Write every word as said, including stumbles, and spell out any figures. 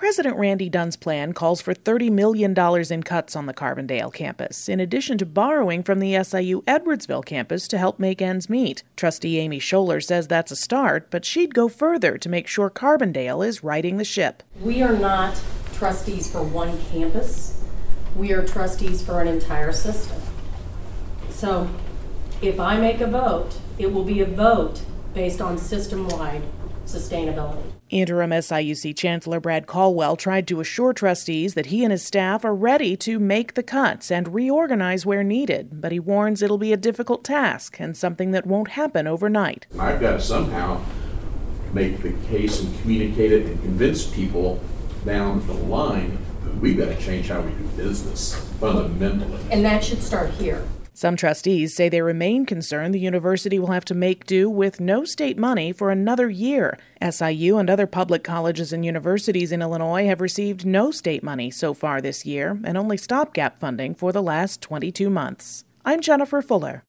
President Randy Dunn's plan calls for thirty million dollars in cuts on the Carbondale campus, in addition to borrowing from the S I U Edwardsville campus to help make ends meet. Trustee Amy Scholler says that's a start, but she'd go further to make sure Carbondale is righting the ship. We are not trustees for one campus. We are trustees for an entire system. So if I make a vote, it will be a vote based on system-wide sustainability. Interim S I U C Chancellor Brad Caldwell tried to assure trustees that he and his staff are ready to make the cuts and reorganize where needed, but he warns it'll be a difficult task and something that won't happen overnight. I've got to somehow make the case and communicate it and convince people down the line that we've got to change how we do business fundamentally. And that should start here. Some trustees say they remain concerned the university will have to make do with no state money for another year. S I U and other public colleges and universities in Illinois have received no state money so far this year and only stopgap funding for the last twenty-two months. I'm Jennifer Fuller.